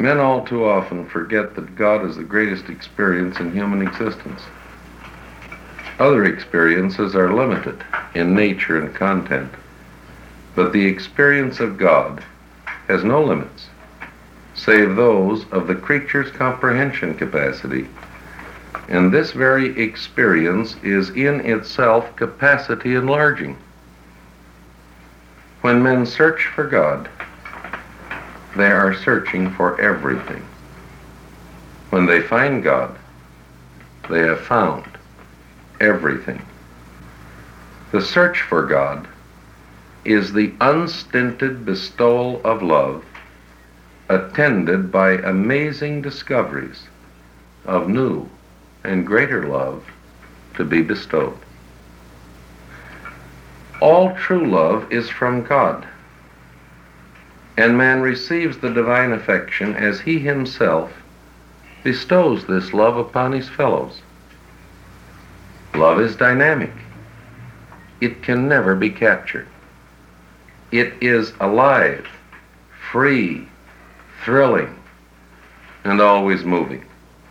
Men all too often forget that God is the greatest experience in human existence. Other experiences are limited in nature and content, but the experience of God has no limits, save those of the creature's comprehension capacity. And this very experience is in itself capacity enlarging. When men search for God, they are searching for everything. When they find God, they have found everything. The search for God is the unstinted bestowal of love, attended by amazing discoveries of new and greater love to be bestowed. All true love is from God, and man receives the divine affection as he himself bestows this love upon his fellows. Love is dynamic. It can never be captured. It is alive, free, thrilling, and always moving.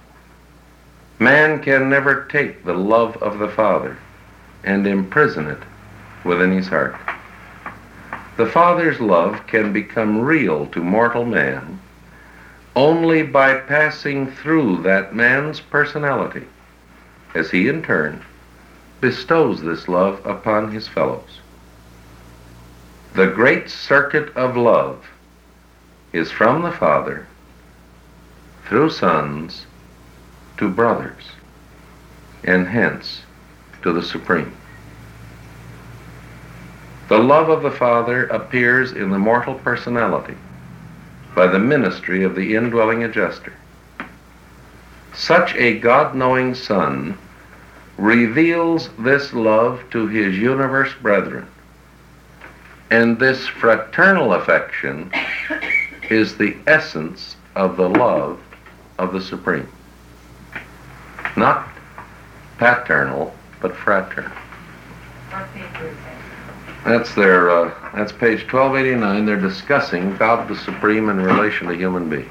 Man can never take the love of the Father and imprison it within his heart. The Father's love can become real to mortal man only by passing through that man's personality, as he in turn bestows this love upon his fellows. The great circuit of love is from the Father, through sons, to brothers, and hence to the Supreme. The love of the Father appears in the mortal personality by the ministry of the indwelling adjuster. Such a God-knowing Son reveals this love to his universe brethren, and this fraternal affection is the essence of the love of the Supreme. Not paternal, but fraternal. That's page 1289. They're discussing God the Supreme in relation to human beings.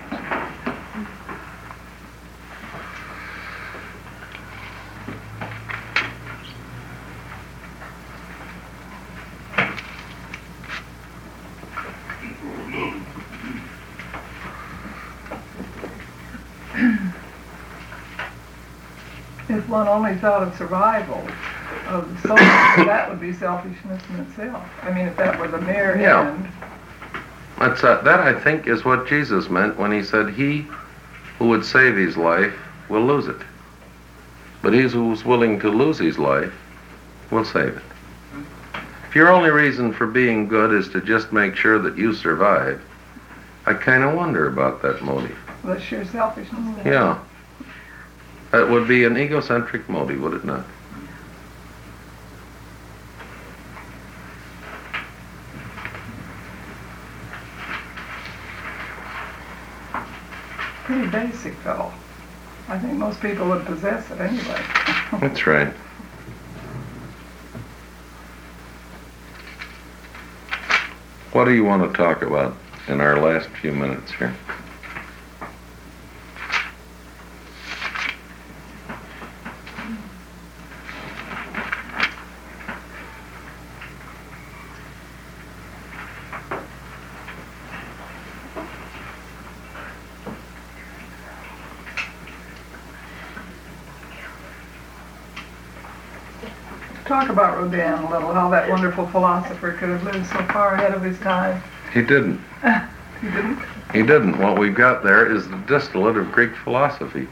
If one only thought of survival of the soul, that would be selfishness in itself. I mean, if that were the mere end. That, I think, is what Jesus meant when he said, he who would save his life will lose it. But he who's willing to lose his life will save it. If your only reason for being good is to just make sure that you survive, I kind of wonder about that motive. Well, that's sheer selfishness. Yeah. That would be an egocentric motive, would it not? Pretty basic, though. I think most people would possess it anyway. That's right. What do you want to talk about in our last few minutes here? Talk about Rodin a little, how that wonderful philosopher could have lived so far ahead of his time. He didn't. He didn't? He didn't. What we've got there is the distillate of Greek philosophy.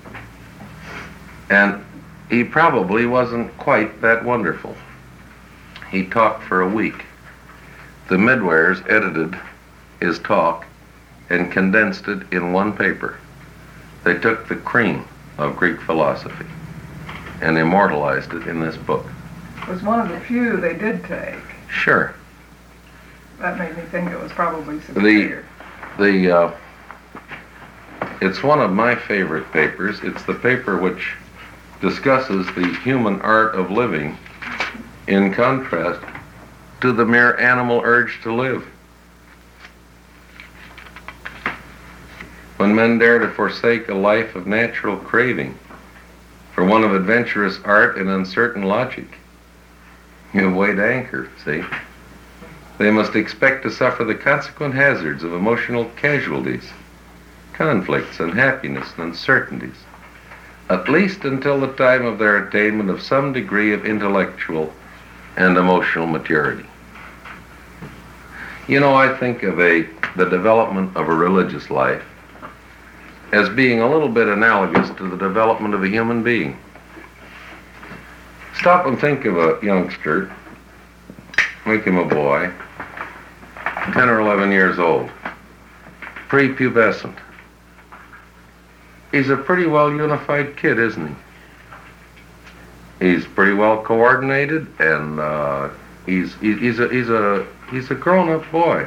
And he probably wasn't quite that wonderful. He talked for a week. The Midwares edited his talk and condensed it in one paper. They took the cream of Greek philosophy and immortalized it in this book. It was one of the few they did take. Sure. That made me think it was probably superior. It's one of my favorite papers. It's the paper which discusses the human art of living in contrast to the mere animal urge to live. when men dare to forsake a life of natural craving for one of adventurous art and uncertain logic, you have weighed anchor, see? They must expect to suffer the consequent hazards of emotional casualties, conflicts, unhappiness, and uncertainties, at least until the time of their attainment of some degree of intellectual and emotional maturity. You know, I think of the development of a religious life as being a little bit analogous to the development of a human being. Stop and think of a youngster, make him a boy, 10 or 11 years old, prepubescent. He's a pretty well unified kid, isn't he? He's pretty well coordinated, and he's a grown-up boy.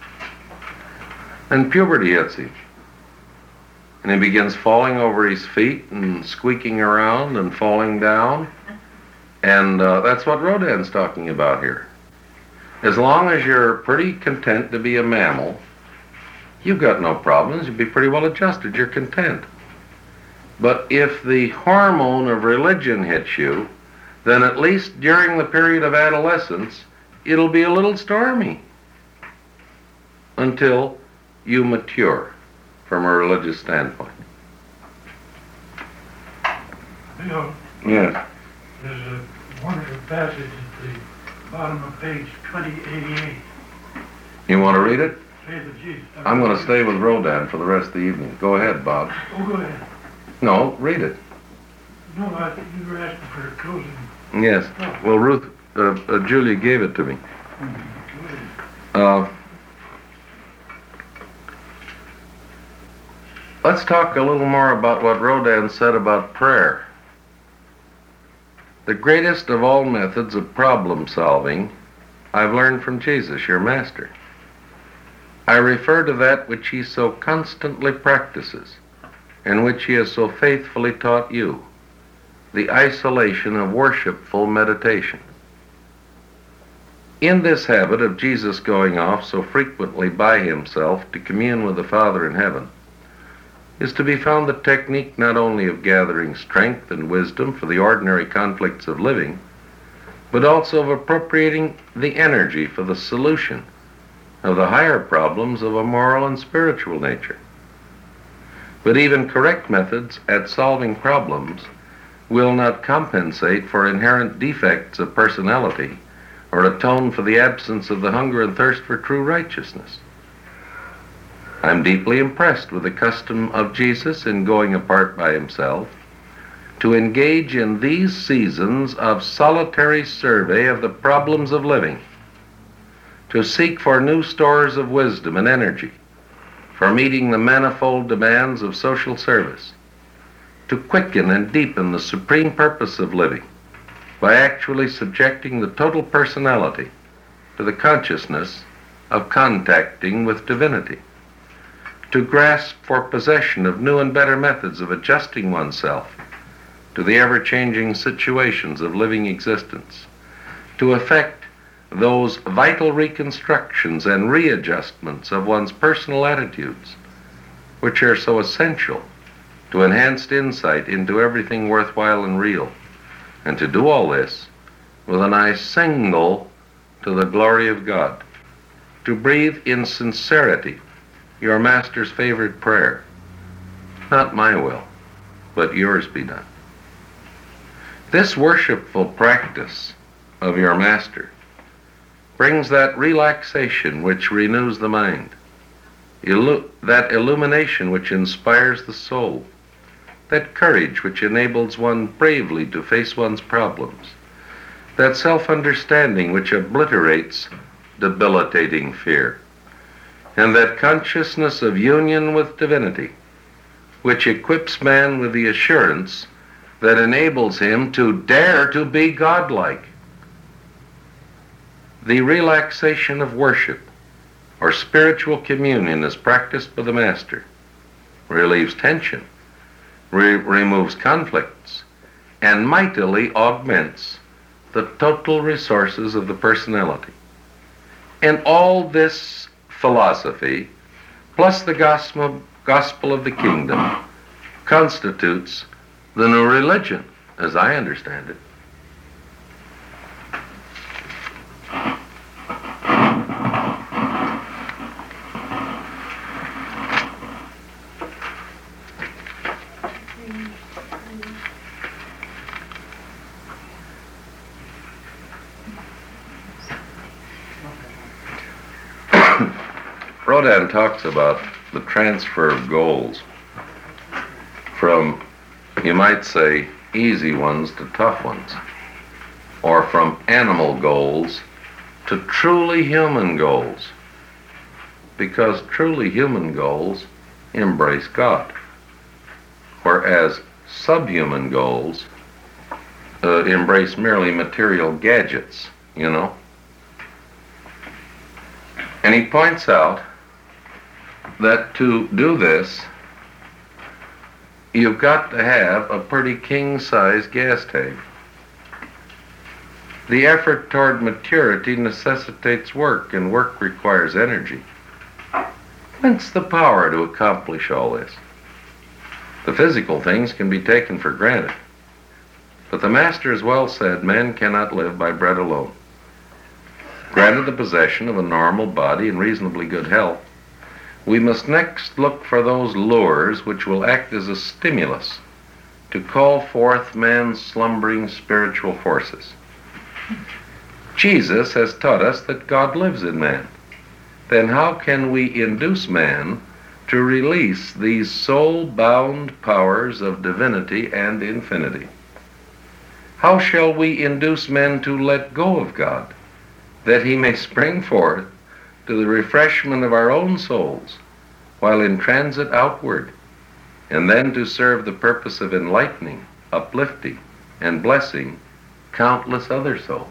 And puberty hits him, and he begins falling over his feet and squeaking around and falling down, and that's what Rodin's talking about here. As long as you're pretty content to be a mammal, you've got no problems. You'll be pretty well adjusted. You're content. But if the hormone of religion hits you, then at least during the period of adolescence, it'll be a little stormy until you mature from a religious standpoint. Bill, Yes. there's a wonderful passage at the bottom of page 2088. You want to read it? Faith of Jesus. I'm going to stay with Rodin for the rest of the evening. Go ahead, Bob. Oh, go ahead. No, read it. No, I think you were asking for a closing. Yes. Well, Julia gave it to me. Go ahead. Let's talk a little more about what Rodin said about prayer. The greatest of all methods of problem solving I've learned from Jesus, your master. I refer to that which he so constantly practices and which he has so faithfully taught you, the isolation of worshipful meditation. In this habit of Jesus going off so frequently by himself to commune with the Father in heaven is to be found the technique not only of gathering strength and wisdom for the ordinary conflicts of living, but also of appropriating the energy for the solution of the higher problems of a moral and spiritual nature. But even correct methods at solving problems will not compensate for inherent defects of personality or atone for the absence of the hunger and thirst for true righteousness. I'm deeply impressed with the custom of Jesus in going apart by himself to engage in these seasons of solitary survey of the problems of living, to seek for new stores of wisdom and energy, for meeting the manifold demands of social service, to quicken and deepen the supreme purpose of living by actually subjecting the total personality to the consciousness of contacting with divinity, to grasp for possession of new and better methods of adjusting oneself to the ever-changing situations of living existence, to effect those vital reconstructions and readjustments of one's personal attitudes, which are so essential to enhanced insight into everything worthwhile and real, and to do all this with an eye single to the glory of God, to breathe in sincerity your master's favorite prayer, not my will, but yours be done. This worshipful practice of your master brings that relaxation which renews the mind, that illumination which inspires the soul, that courage which enables one bravely to face one's problems, that self-understanding which obliterates debilitating fear, and that consciousness of union with divinity which equips man with the assurance that enables him to dare to be godlike. The relaxation of worship or spiritual communion as practiced by the Master relieves tension, removes conflicts, and mightily augments the total resources of the personality. And all this philosophy, plus the gospel of the kingdom constitutes the new religion, as I understand it. Rodin talks about the transfer of goals from, you might say, easy ones to tough ones, or from animal goals to truly human goals, because truly human goals embrace God, whereas subhuman goals embrace merely material gadgets, you know. And he points out that to do this, you've got to have a pretty king-size gas tank. The effort toward maturity necessitates work, and work requires energy. Whence the power to accomplish all this? The physical things can be taken for granted, but the Master has well said, man cannot live by bread alone. Granted the possession of a normal body and reasonably good health, we must next look for those lures which will act as a stimulus to call forth man's slumbering spiritual forces. Jesus has taught us that God lives in man. Then how can we induce man to release these soul-bound powers of divinity and infinity? How shall we induce men to let go of God, that he may spring forth to the refreshment of our own souls while in transit outward, and then to serve the purpose of enlightening, uplifting, and blessing countless other souls?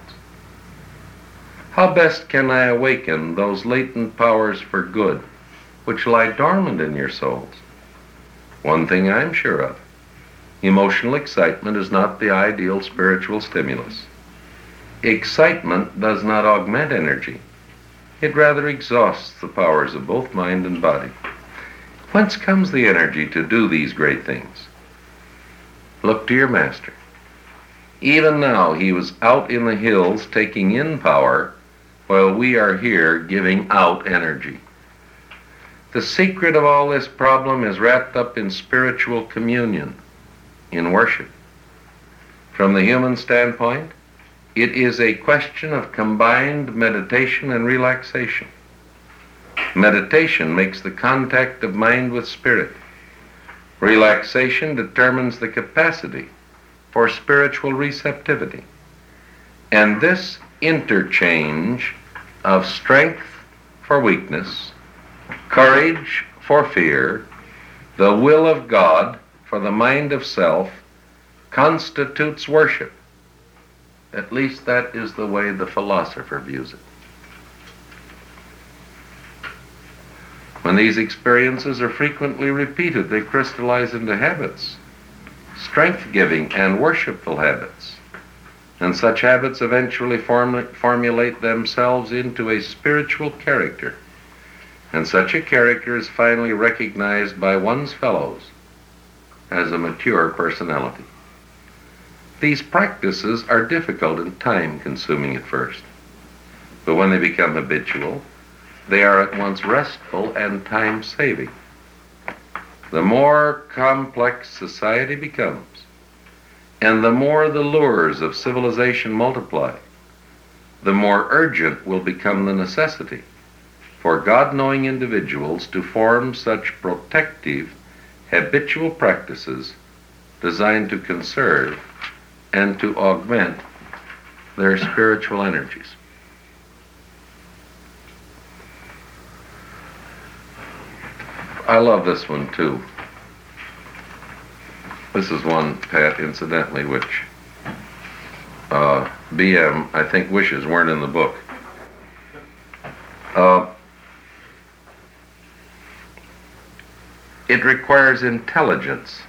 How best can I awaken those latent powers for good which lie dormant in your souls? One thing I'm sure of: emotional excitement is not the ideal spiritual stimulus. Excitement does not augment energy. It rather exhausts the powers of both mind and body. Whence comes the energy to do these great things? Look to your Master. Even now he was out in the hills taking in power, while we are here giving out energy. The secret of all this problem is wrapped up in spiritual communion, in worship. From the human standpoint, it is a question of combined meditation and relaxation. Meditation makes the contact of mind with spirit. Relaxation determines the capacity for spiritual receptivity. And this interchange of strength for weakness, courage for fear, the will of God for the mind of self, constitutes worship. At least that is the way the philosopher views it. When these experiences are frequently repeated, they crystallize into habits, strength-giving and worshipful habits. And such habits eventually formulate themselves into a spiritual character. And such a character is finally recognized by one's fellows as a mature personality. These practices are difficult and time-consuming at first, but when they become habitual, they are at once restful and time-saving. The more complex society becomes, and the more the lures of civilization multiply, the more urgent will become the necessity for God-knowing individuals to form such protective, habitual practices designed to conserve and to augment their spiritual energies. I love this one too. This is one, Pat, incidentally, which BM, I think, wishes weren't in the book. It requires intelligence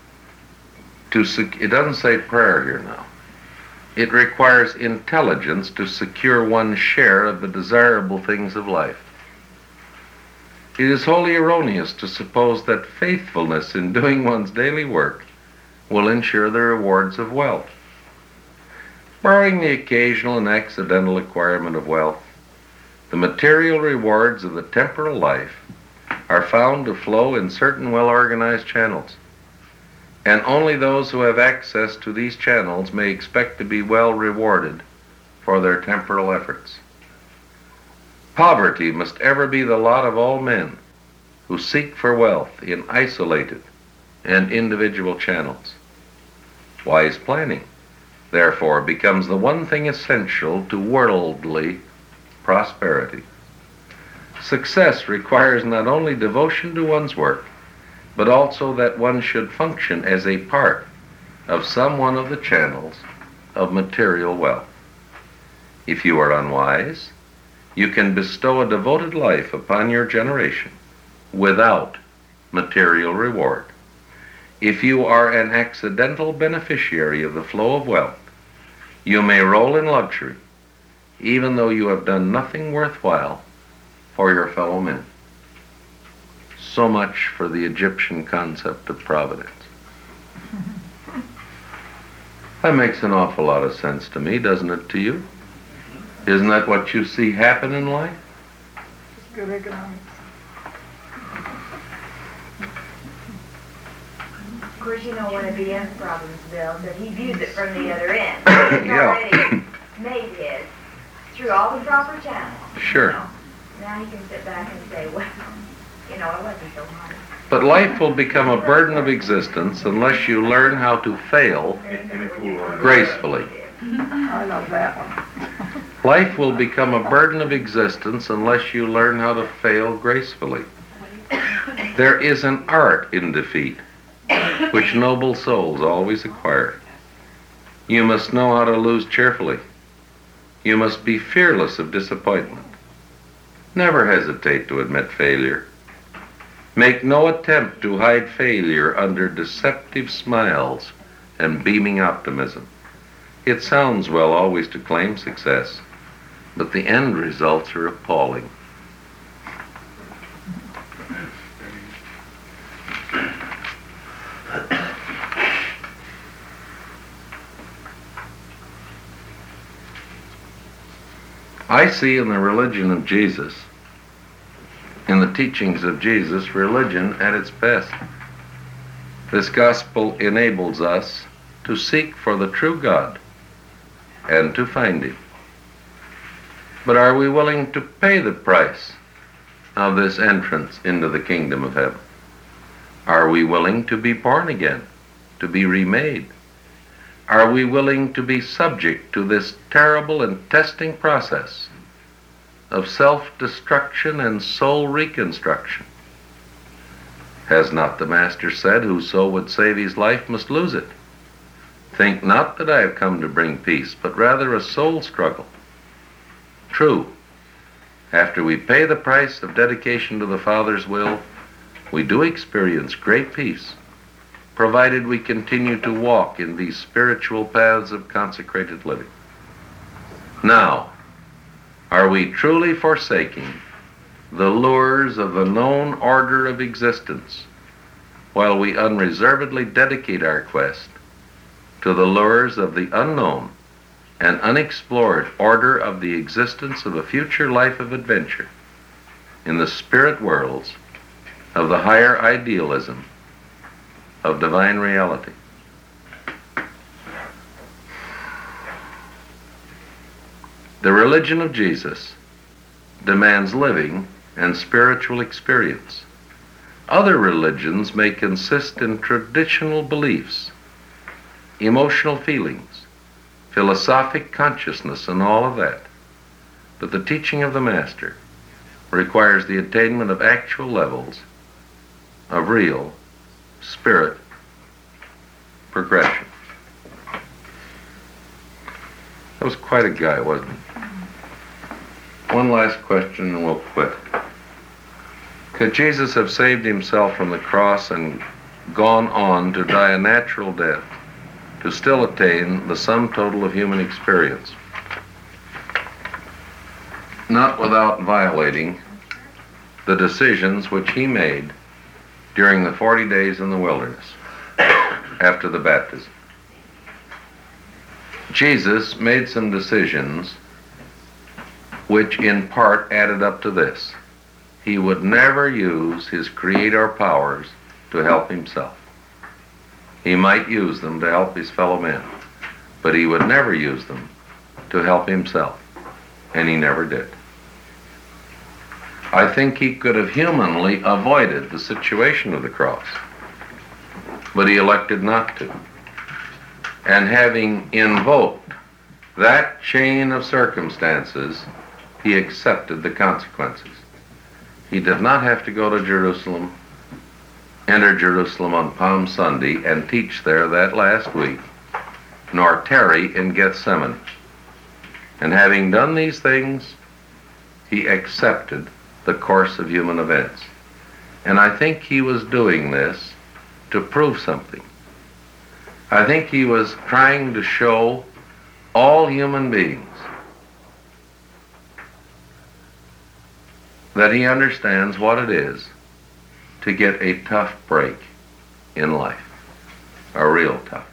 it doesn't say prayer here now. It requires intelligence to secure one's share of the desirable things of life. It is wholly erroneous to suppose that faithfulness in doing one's daily work will ensure the rewards of wealth. Barring the occasional and accidental acquirement of wealth, the material rewards of the temporal life are found to flow in certain well-organized channels, and only those who have access to these channels may expect to be well rewarded for their temporal efforts. Poverty must ever be the lot of all men who seek for wealth in isolated and individual channels. Wise planning, therefore, becomes the one thing essential to worldly prosperity. Success requires not only devotion to one's work, but also that one should function as a part of some one of the channels of material wealth. If you are unwise, you can bestow a devoted life upon your generation without material reward. If you are an accidental beneficiary of the flow of wealth, you may roll in luxury, even though you have done nothing worthwhile for your fellow men. So much for the Egyptian concept of providence. That makes an awful lot of sense to me, doesn't it to you? Isn't that what you see happen in life? It's good economics. Of course, you know one of the end problems, Bill, that he views it from the other end. He's Yeah. already made his through all the proper channels. Sure. You know? Now he can sit back and say, well, you know, it wasn't so hard. But life will become a burden of existence unless you learn how to fail gracefully. I love that one. Life will become a burden of existence unless you learn how to fail gracefully. There is an art in defeat, which noble souls always acquire. You must know how to lose cheerfully. You must be fearless of disappointment. Never hesitate to admit failure. Make no attempt to hide failure under deceptive smiles and beaming optimism. It sounds well always to claim success, but the end results are appalling. I see in the religion of Jesus, in the teachings of Jesus, religion at its best. This gospel enables us to seek for the true God and to find Him. But are we willing to pay the price of this entrance into the kingdom of heaven? Are we willing to be born again, to be remade? Are we willing to be subject to this terrible and testing process of self-destruction and soul reconstruction? Has not the Master said, whoso would save his life must lose it? Think not that I have come to bring peace, but rather a soul struggle. True, after we pay the price of dedication to the Father's will, we do experience great peace, provided we continue to walk in these spiritual paths of consecrated living. Now, are we truly forsaking the lures of the known order of existence, while we unreservedly dedicate our quest to the lures of the unknown and unexplored order of the existence of a future life of adventure in the spirit worlds of the higher idealism of divine reality? The religion of Jesus demands living and spiritual experience. Other religions may consist in traditional beliefs, emotional feelings, philosophic consciousness, and all of that. But the teaching of the Master requires the attainment of actual levels of real spirit progression. That was quite a guy, wasn't he? One last question and we'll quit. Could Jesus have saved himself from the cross and gone on to die a natural death to still attain the sum total of human experience? Not without violating the decisions which he made during the 40 days in the wilderness after the baptism. Jesus made some decisions which in part added up to this. He would never use his creator powers to help himself. He might use them to help his fellow men, but he would never use them to help himself, and he never did. I think he could have humanly avoided the situation of the cross, but he elected not to. And having invoked that chain of circumstances, he accepted the consequences. He did not have to go to Jerusalem, enter Jerusalem on Palm Sunday and teach there that last week, nor tarry in Gethsemane. And having done these things, he accepted the course of human events. And I think he was doing this to prove something. I think he was trying to show all human beings that he understands what it is to get a tough break in life, a real tough.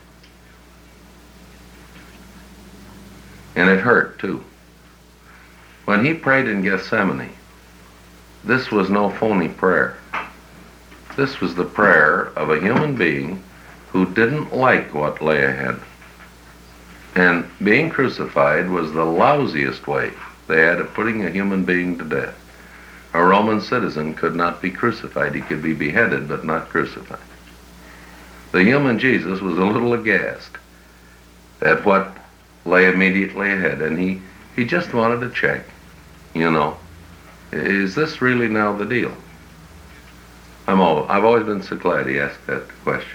And it hurt too. When he prayed in Gethsemane, this was no phony prayer. This was the prayer of a human being who didn't like what lay ahead. And being crucified was the lousiest way they had of putting a human being to death. A Roman citizen could not be crucified. He could be beheaded, but not crucified. The human Jesus was a little aghast at what lay immediately ahead, and he just wanted to check, is this really now the deal? I've always been so glad he asked that question.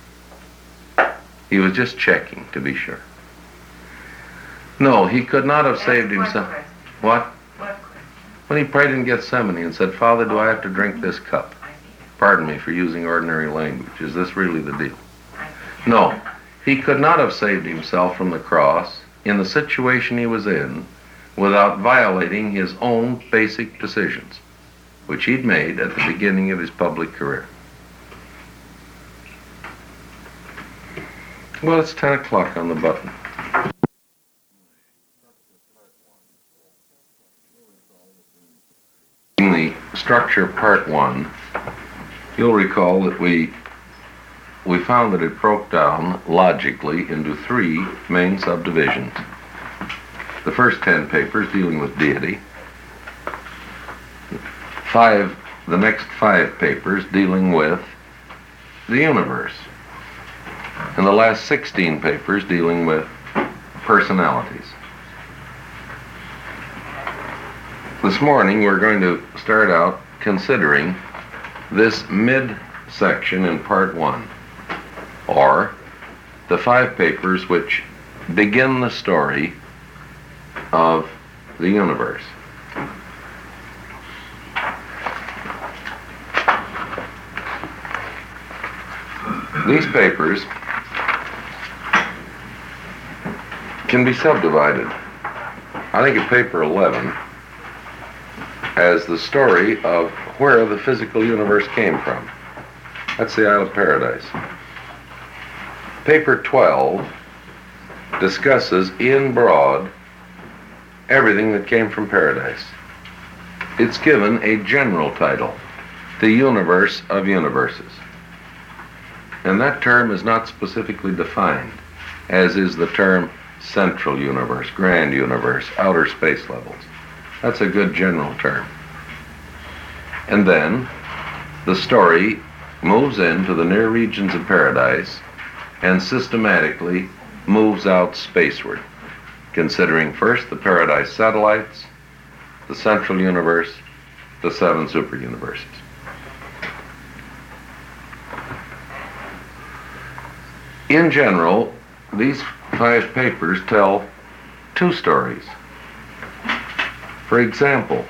He was just checking to be sure. No, he could not have saved himself. What? When he prayed in Gethsemane and said, Father, do I have to drink this cup? Pardon me for using ordinary language. Is this really the deal? No, he could not have saved himself from the cross in the situation he was in without violating his own basic decisions, which he'd made at the beginning of his public career. Well, it's 10 o'clock on the button. In the structure part 1, you'll recall that we found that it broke down logically into 3 main subdivisions. The first 10 papers dealing with deity, the next 5 papers dealing with the universe, and the last 16 papers dealing with personalities. This morning we're going to start out considering this mid-section in part 1, or the 5 papers which begin the story of the universe. These papers can be subdivided. I think of paper 11 as the story of where the physical universe came from. That's the Isle of Paradise. Paper 12 discusses in broad everything that came from paradise. It's given a general title, the universe of universes. And that term is not specifically defined, as is the term central universe, grand universe, outer space levels. That's a good general term. And then the story moves into the near regions of paradise and systematically moves out spaceward, considering first the paradise satellites, the central universe, the 7 superuniverses. In general, these 5 papers tell 2 stories. For example,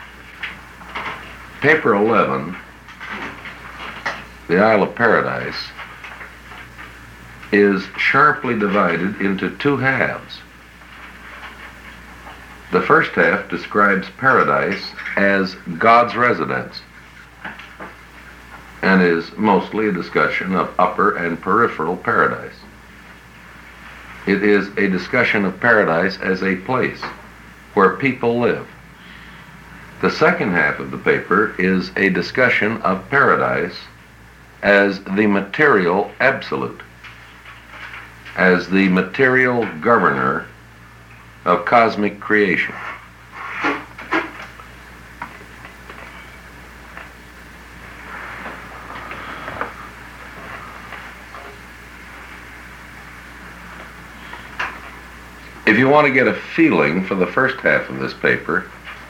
paper 11, the Isle of Paradise, is sharply divided into 2 halves. The first half describes paradise as God's residence and is mostly a discussion of upper and peripheral paradise. It is a discussion of paradise as a place where people live. The second half of the paper is a discussion of paradise as the material absolute, as the material governor of cosmic creation. If you want to get a feeling for the first half of this paper,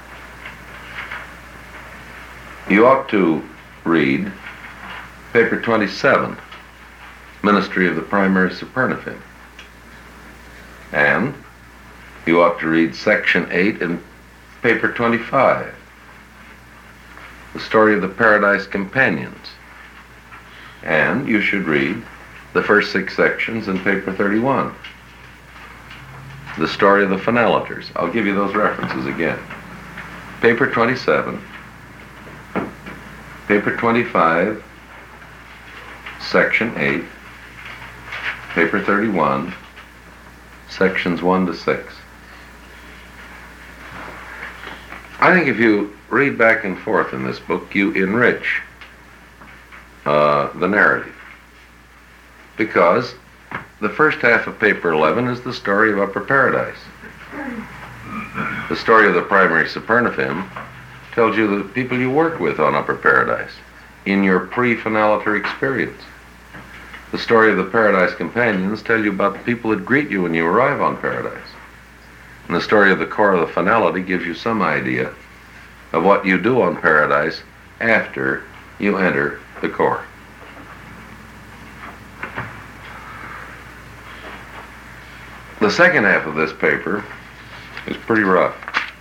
you ought to read paper 27, Ministry of the Primary Supernatheme. And you ought to read section 8 in paper 25, the story of the Paradise Companions. And you should read the first 6 sections in paper 31, the story of the Phenelators. I'll give you those references again. Paper 27, paper 25, section 8, paper 31, sections 1 to 6. I think if you read back and forth in this book, you enrich the narrative. Because the first half of paper 11 is the story of Upper Paradise. The story of the Primary Supernatheme tells you the people you work with on Upper Paradise in your pre-phenolator experience. The story of the Paradise Companions tell you about the people that greet you when you arrive on Paradise. And the story of the core of the finality gives you some idea of what you do on Paradise after you enter the core. The second half of this paper is pretty rough.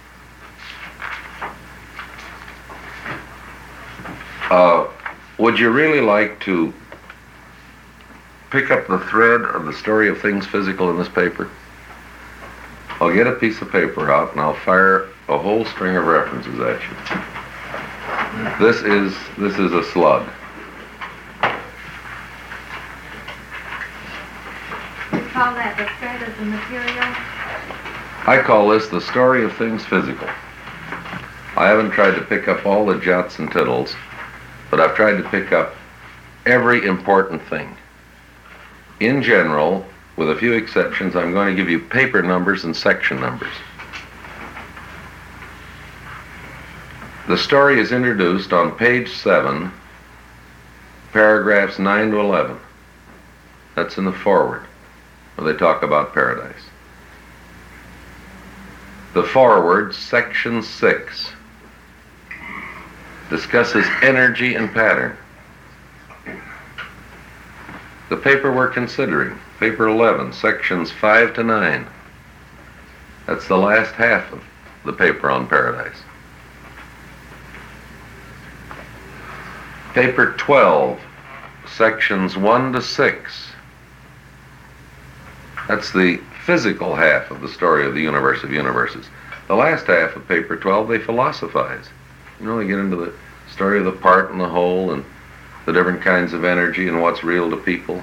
Would you really like to pick up the thread of the story of things physical in this paper? I'll get a piece of paper out and I'll fire a whole string of references at you. This is a slug. You call that the thread of the material? I call this the story of things physical. I haven't tried to pick up all the jots and tittles, but I've tried to pick up every important thing. In general, with a few exceptions, I'm going to give you paper numbers and section numbers. The story is introduced on page 7, paragraphs 9 to 11. That's in the foreword, where they talk about paradise. The foreword, section 6, discusses energy and pattern. The paper we're considering, paper 11, sections 5 to 9. That's the last half of the paper on paradise. Paper 12, sections 1 to 6. That's the physical half of the story of the universe of universes. The last half of paper 12, they philosophize. You know, they get into the story of the part and the whole and the different kinds of energy and what's real to people.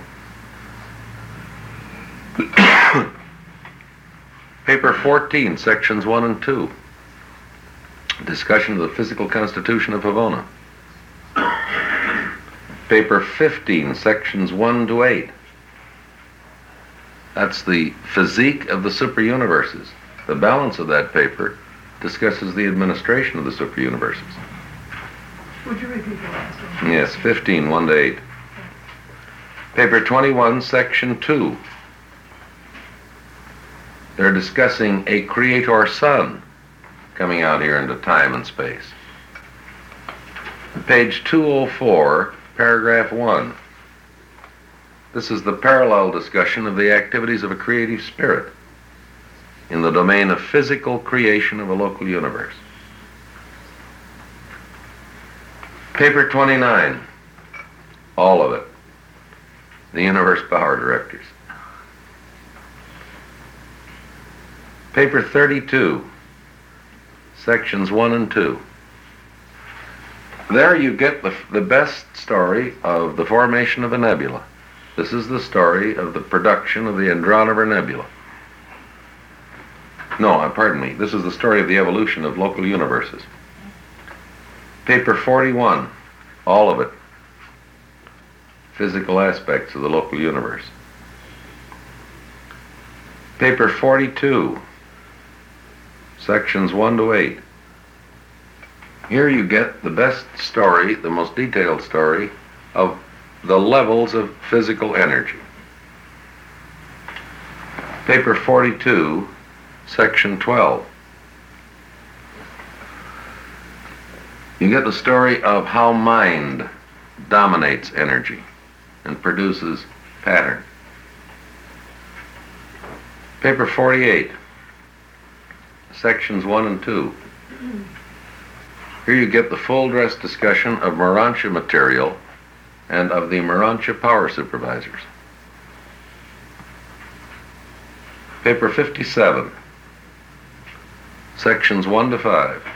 Paper 14, sections 1 and 2. Discussion of the physical constitution of Havona. Paper 15, sections 1 to 8. That's the physique of the superuniverses. The balance of that paper discusses the administration of the superuniverses. Would you repeat the last one? Yes, 15, 1 to 8. Paper 21, section 2. They're discussing a creator sun coming out here into time and space. Page 204, paragraph 1. This is the parallel discussion of the activities of a creative spirit in the domain of physical creation of a local universe. Paper 29, all of it, the universe power directors. Paper 32, sections 1 and 2. There you get the best story of the formation of a nebula. This is the story of the production of the Andronover Nebula. No, pardon me. This is the story of the evolution of local universes. Paper 41, all of it. Physical aspects of the local universe. Paper 42, sections 1 to 8. Here you get the best story, the most detailed story of the levels of physical energy. Paper 42, section 12. You get the story of how mind dominates energy and produces pattern. Paper 48, sections 1 and 2. Here you get the full dress discussion of Morantia material and of the Morantia power supervisors. Paper 57, sections 1 to 5.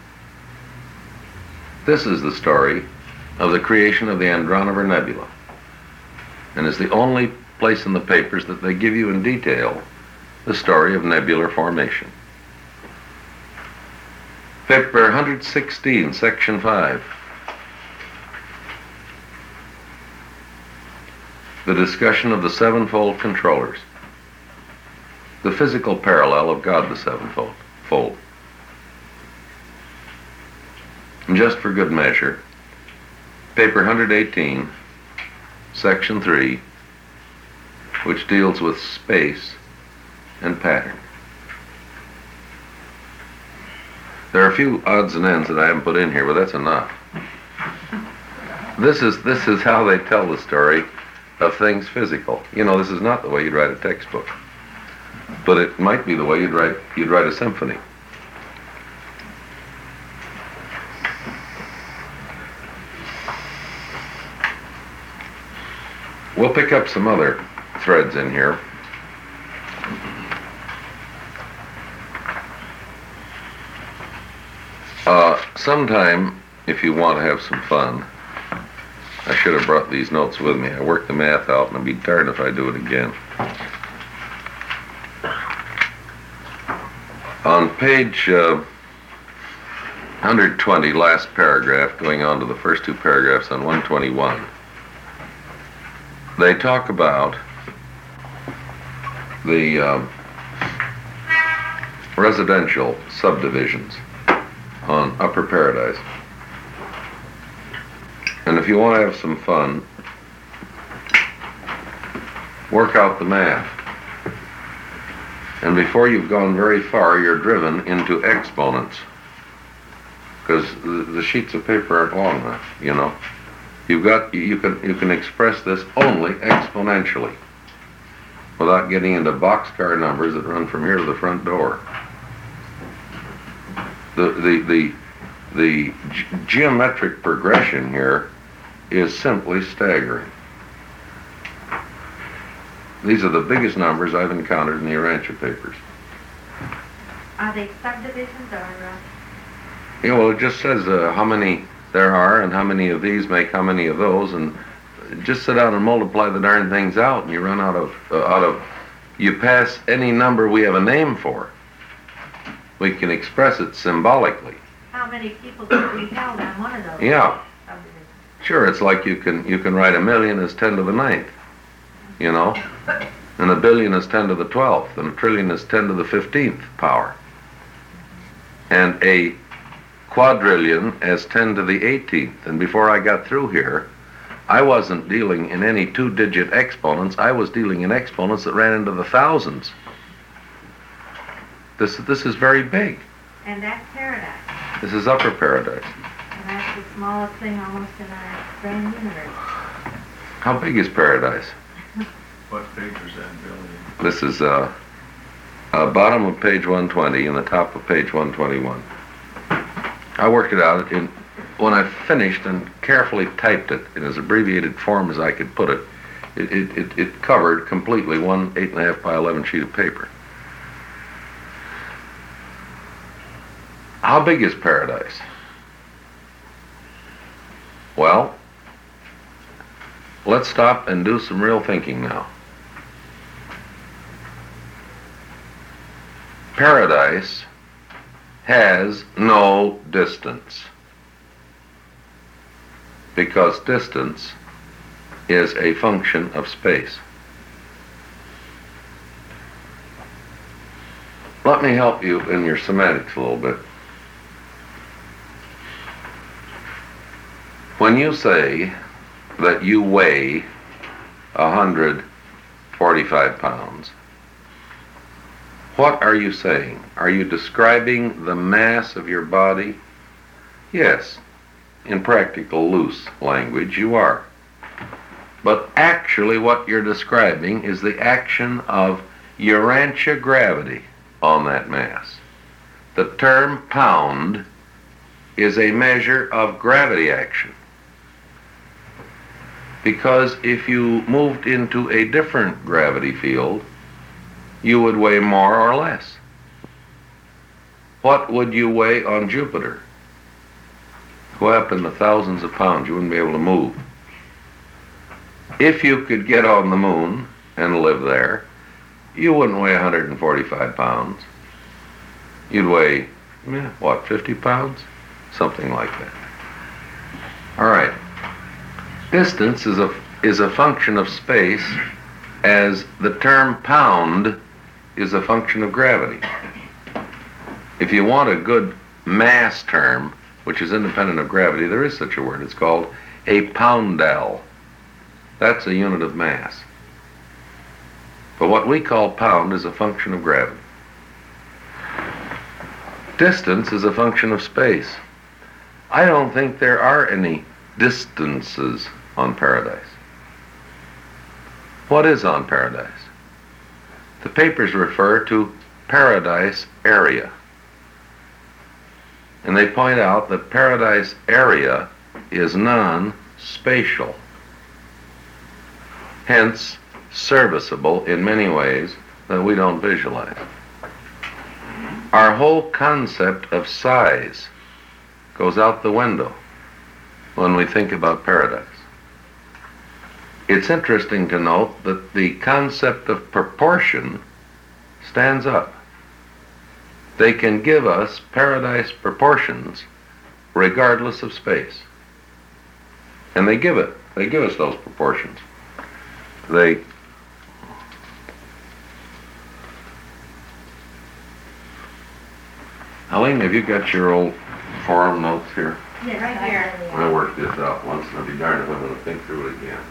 This is the story of the creation of the Andronover Nebula, and is the only place in the papers that they give you in detail the story of nebular formation. Paper 116, section 5. The discussion of the sevenfold controllers. The physical parallel of God the sevenfold. And just for good measure, paper 118, section 3, which deals with space and pattern. There are a few odds and ends that I haven't put in here, but that's enough. This is how they tell the story of things physical. You know, this is not the way you'd write a textbook, but it might be the way you'd write a symphony. We'll pick up some other threads in here. Sometime, if you want to have some fun, I should have brought these notes with me. I worked the math out, and I'd be darned if I do it again. On page 120, last paragraph, going on to the first two paragraphs on 121, they talk about the residential subdivisions on Upper Paradise. And if you want to have some fun, work out the math. And before you've gone very far, you're driven into exponents, because the sheets of paper aren't long enough, you know. You can express this only exponentially, without getting into boxcar numbers that run from here to the front door. The geometric progression here is simply staggering. These are the biggest numbers I've encountered in the Urantia papers. Are they subdivisions or? Yeah, well, it just says how many there are and how many of these make how many of those, and just sit down and multiply the darn things out, and you run out of you pass any number we have a name for. We can express it symbolically. How many people could be held on one of those? Yeah. Sure, it's like you can write 1,000,000 as 10 to the 9th, you know, and 1,000,000,000 is 10 to the 12th, and 1,000,000,000,000 is 10 to the 15th power, and a quadrillion as 10 to the 18th. And before I got through here, I wasn't dealing in any two-digit exponents. I was dealing in exponents that ran into the thousands. This is very big. And that's paradise. This is Upper Paradise. And that's the smallest thing almost in our grand universe. How big is Paradise? What page is that, Billy? This is bottom of page 120 and the top of page 121. I worked it out when I finished and carefully typed it in as abbreviated form as I could put it. It covered completely one 8.5 by 11 sheet of paper. How big is paradise? Well, let's stop and do some real thinking now. Paradise has no distance, because distance is a function of space. Let me help you in your semantics a little bit. When you say that you weigh 145 pounds, what are you saying? Are you describing the mass of your body? Yes, in practical, loose language, you are. But actually what you're describing is the action of Urantia gravity on that mass. The term pound is a measure of gravity action. Because if you moved into a different gravity field, you would weigh more or less. What would you weigh on Jupiter? Go up in the thousands of pounds, you wouldn't be able to move. If you could get on the moon and live there, you wouldn't weigh 145 pounds. You'd weigh, 50 pounds? Something like that. All right. Distance is a function of space, as the term pound is a function of gravity. If you want a good mass term, which is independent of gravity, there is such a word. It's called a poundal. That's a unit of mass. But what we call pound is a function of gravity. Distance is a function of space. I don't think there are any distances on paradise. What is on paradise? The papers refer to paradise area. And they point out that paradise area is non-spatial. Hence, serviceable in many ways that we don't visualize. Our whole concept of size goes out the window when we think about paradise. It's interesting to note that the concept of proportion stands up. They can give us paradise proportions regardless of space. And they give us those proportions. Eileen, have you got your old forum notes here? Yes, right here. I worked this out once, and I'll be darned if I'm going to think through it again.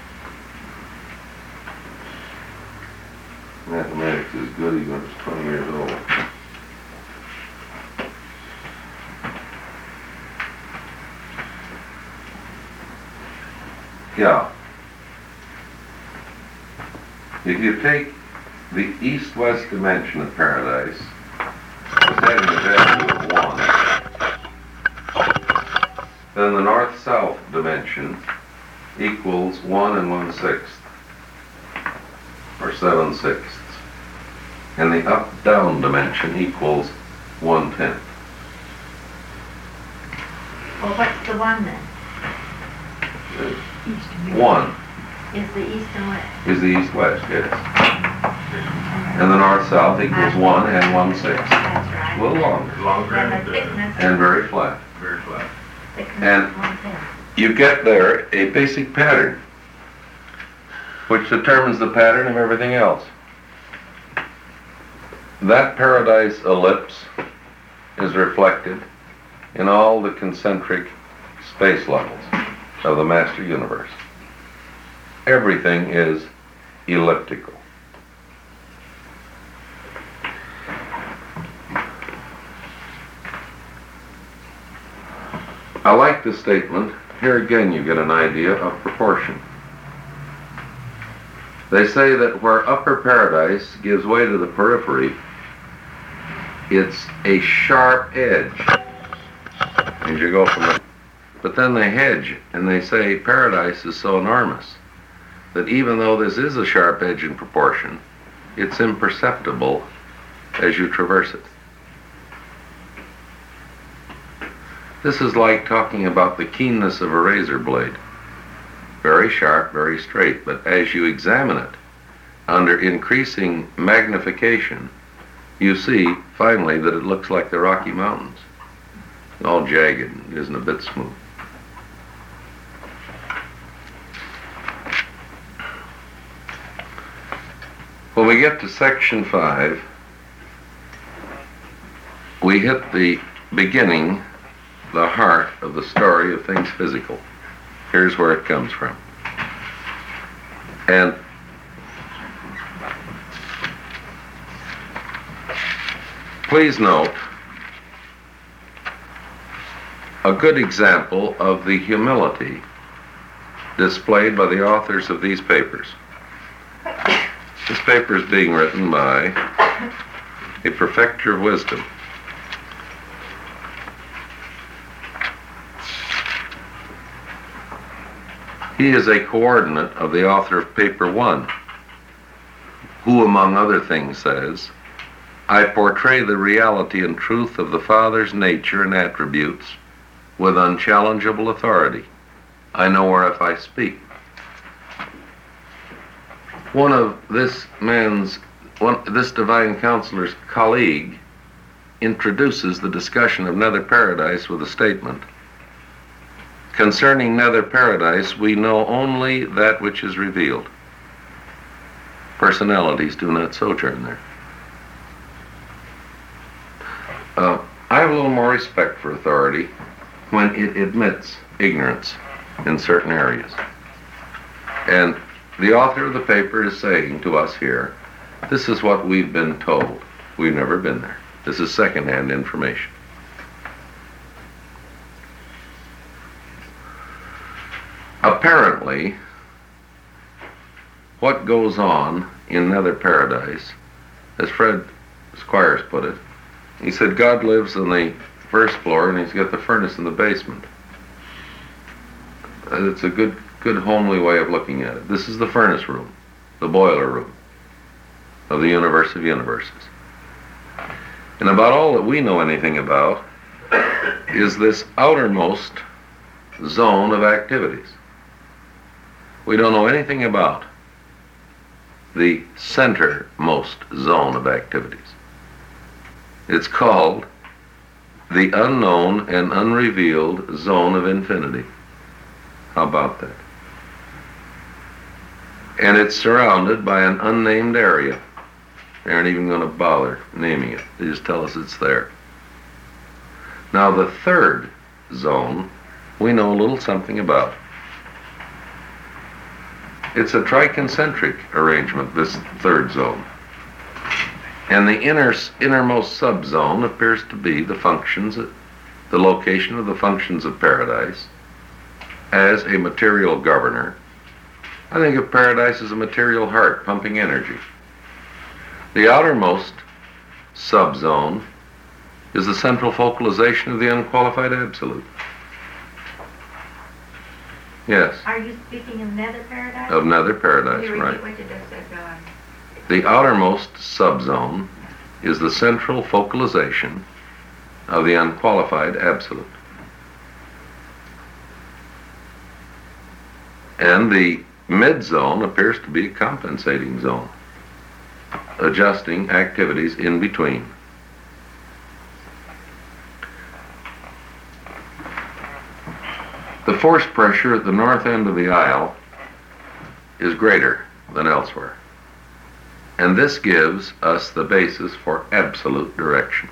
Mathematics is good even if it's 20 years old. Yeah. If you take the east-west dimension of paradise as having a value of 1, then the north-south dimension equals 1 1/6, or 7/6. And the up-down dimension equals 1/10. Well, what's the one then? 1 Is the east and west? is the east-west, yes. And the north-south equals 1 1/6. That's right. A little longer. Longer And the and thickness. And very flat. very flat. Thickness and- is 1/10. You get there a basic pattern, which determines the pattern of everything else. That paradise ellipse is reflected in all the concentric space levels of the master universe. Everything is elliptical. I like this statement. Here again you get an idea of proportion. They say that where upper paradise gives way to the periphery, it's a sharp edge as you go from the... But then they hedge and they say paradise is so enormous that even though this is a sharp edge in proportion, it's imperceptible as you traverse it. This is like talking about the keenness of a razor blade. Very sharp, very straight, but as you examine it under increasing magnification, you see finally that it looks like the Rocky Mountains. All jagged, it isn't a bit smooth. When we get to section 5, we hit the beginning, the heart of the story of things physical. Here's where it comes from. And please note a good example of the humility displayed by the authors of these papers. This paper is being written by a perfecter of wisdom. He is a coordinate of the author of paper 1, who, among other things, says, I portray the reality and truth of the Father's nature and attributes with unchallengeable authority. I know whereof I speak. One of this divine counselor's colleague introduces the discussion of nether paradise with a statement. Concerning nether paradise, we know only that which is revealed. Personalities do not sojourn there. I have a little more respect for authority when it admits ignorance in certain areas. And the author of the paper is saying to us here, this is what we've been told. We've never been there. This is secondhand information. Apparently, what goes on in nether paradise, as Fred Squires put it, he said God lives on the first floor and he's got the furnace in the basement. It's a good homely way of looking at it. This is the furnace room, the boiler room of the universe of universes. And about all that we know anything about is this outermost zone of activities. We don't know anything about the centermost zone of activities. It's called the unknown and unrevealed zone of infinity. How about that? And it's surrounded by an unnamed area. They aren't even going to bother naming it. They just tell us it's there. Now the third zone, we know a little something about. It's a triconcentric arrangement, this third zone. And the innermost subzone appears to be the location of the functions of paradise as a material governor. I think of paradise as a material heart pumping energy. The outermost subzone is the central focalization of the unqualified absolute. Yes. Are you speaking of nether paradise? Of nether paradise, Can you right. repeat what you just said, John? The outermost subzone is the central focalization of the unqualified absolute. And the mid-zone appears to be a compensating zone, adjusting activities in between. The force pressure at the north end of the aisle is greater than elsewhere. And this gives us the basis for absolute direction.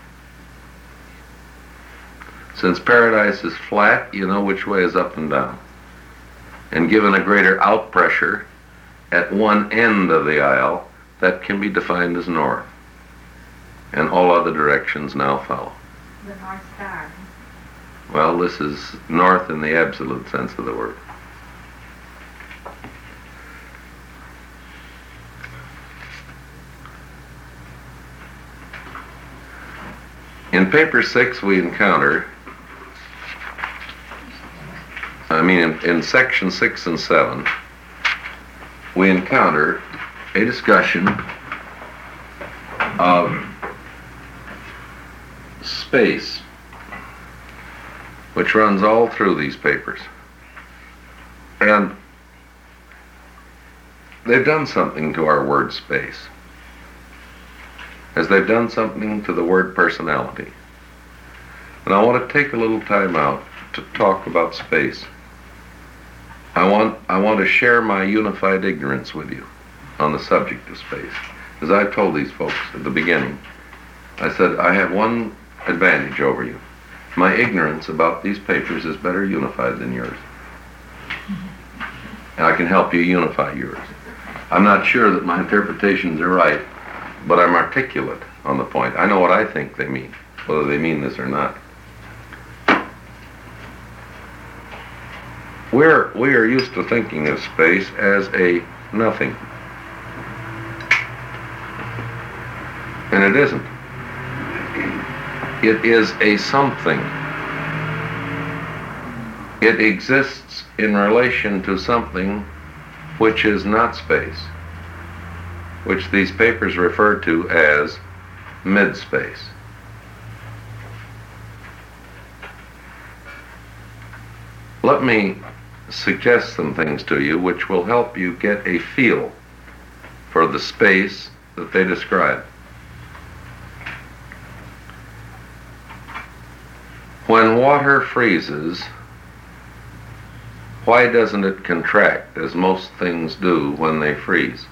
Since paradise is flat, you know which way is up and down. And given a greater out pressure at one end of the aisle, that can be defined as north. And all other directions now follow. The North Star. Well, this is north in the absolute sense of the word. In paper 6 we encounter, in section 6 and 7, we encounter a discussion of space which runs all through these papers. And they've done something to our word space, as they've done something to the word personality. And I want to take a little time out to talk about space. I want to share my unified ignorance with you on the subject of space. As I told these folks at the beginning, I said, I have one advantage over you. My ignorance about these papers is better unified than yours. And I can help you unify yours. I'm not sure that my interpretations are right, but I'm articulate on the point. I know what I think they mean, whether they mean this or not. We are used to thinking of space as a nothing. And it isn't. It is a something. It exists in relation to something which is not space, which these papers refer to as mid-space. Let me suggest some things to you which will help you get a feel for the space that they describe. When water freezes, why doesn't it contract as most things do when they freeze?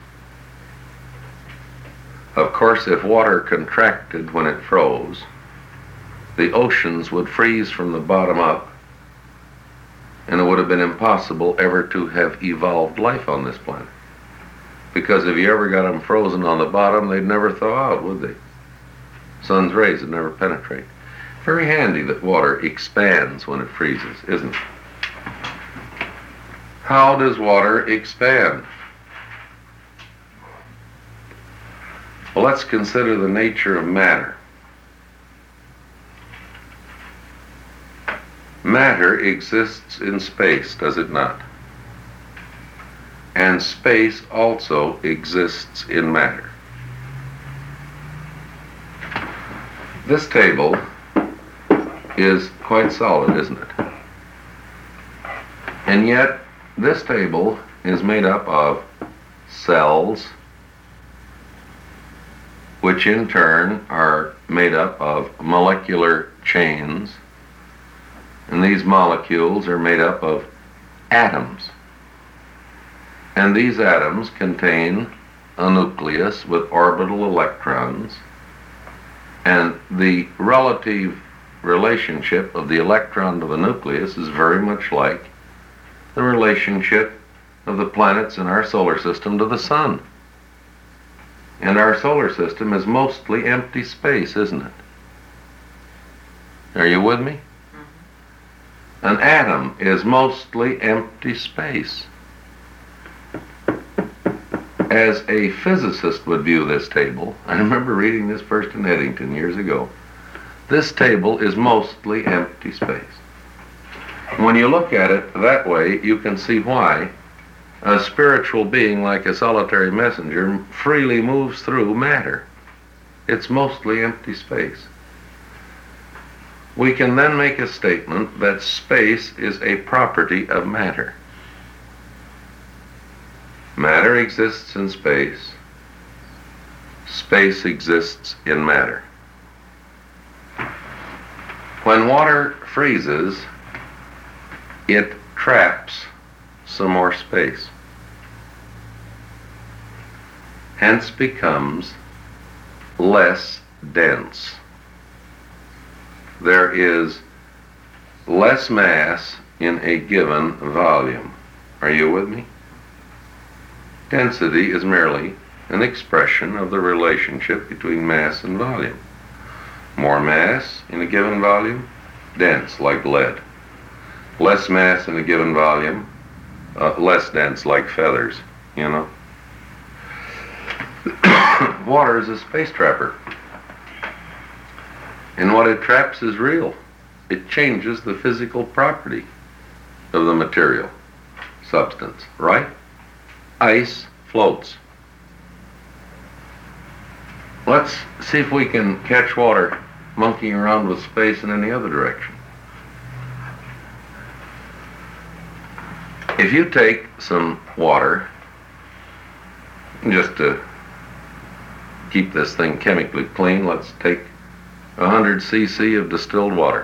Of course, if water contracted when it froze, the oceans would freeze from the bottom up, and it would have been impossible ever to have evolved life on this planet. Because if you ever got them frozen on the bottom, they'd never thaw out, would they? Sun's rays would never penetrate. Very handy that water expands when it freezes, isn't it? How does water expand? Well, let's consider the nature of matter. Matter exists in space, does it not? And space also exists in matter. This table is quite solid, isn't it? And yet, this table is made up of cells, which in turn are made up of molecular chains, and these molecules are made up of atoms. And these atoms contain a nucleus with orbital electrons, and the relative relationship of the electron to the nucleus is very much like the relationship of the planets in our solar system to the sun. And our solar system is mostly empty space, isn't it? Are you with me? An atom is mostly empty space. As a physicist would view this table, I remember reading this first in Eddington years ago, this table is mostly empty space. When you look at it that way, you can see why a spiritual being like a solitary messenger freely moves through matter. It's mostly empty space. We can then make a statement that space is a property of matter. Matter exists in space. Space exists in matter. When water freezes, it traps some more space, hence becomes less dense. There is less mass in a given volume. Are you with me? Density is merely an expression of the relationship between mass and volume. More mass in a given volume, dense like lead. Less mass in a given volume, less dense like feathers, you know. Water is a space trapper. And what it traps is real. It changes the physical property of the material, substance, right? Ice floats. Let's see if we can catch water monkeying around with space in any other direction. If you take some water, just to keep this thing chemically clean, let's take 100 cc of distilled water.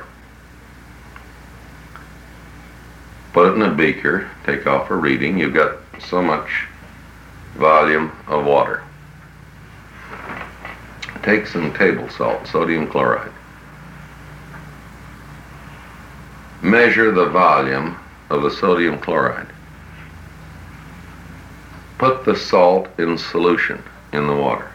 Put it in a beaker, take off a reading. You've got so much volume of water. Take some table salt, sodium chloride. Measure the volume of the sodium chloride. Put the salt in solution in the water.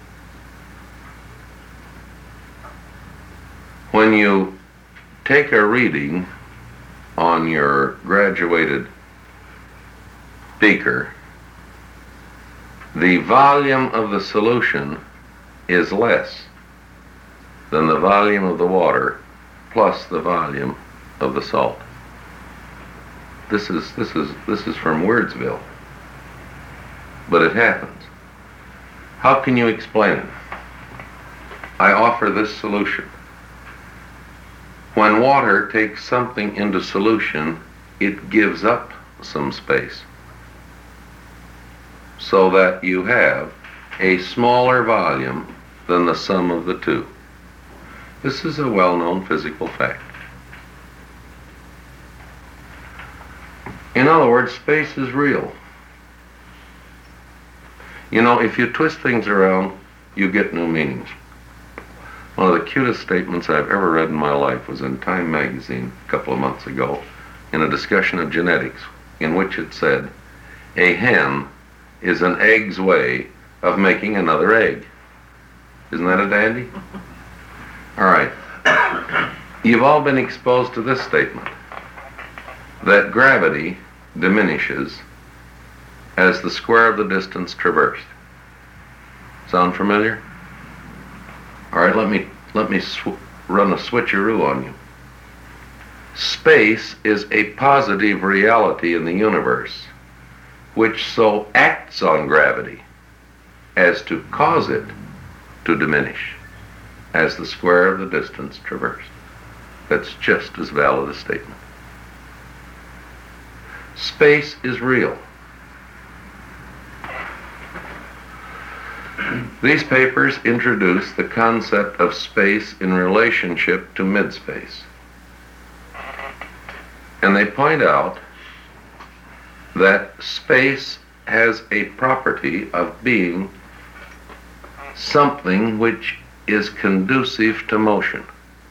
When you take a reading on your graduated beaker, the volume of the solution is less than the volume of the water plus the volume of the salt. This is from Wordsville, but it happens. How can you explain it? I offer this solution. When water takes something into solution, it gives up some space so that you have a smaller volume than the sum of the two. This is a well-known physical fact. In other words, space is real. You know, if you twist things around, you get new meanings. One of the cutest statements I've ever read in my life was in Time magazine a couple of months ago in a discussion of genetics, in which it said, a hen is an egg's way of making another egg. Isn't that a dandy? All right. You've all been exposed to this statement, that gravity diminishes as the square of the distance traversed. Sound familiar? All right, let me run a switcheroo on you. Space is a positive reality in the universe, which so acts on gravity as to cause it to diminish as the square of the distance traversed. That's just as valid a statement. Space is real. These papers introduce the concept of space in relationship to midspace. And they point out that space has a property of being something which is conducive to motion.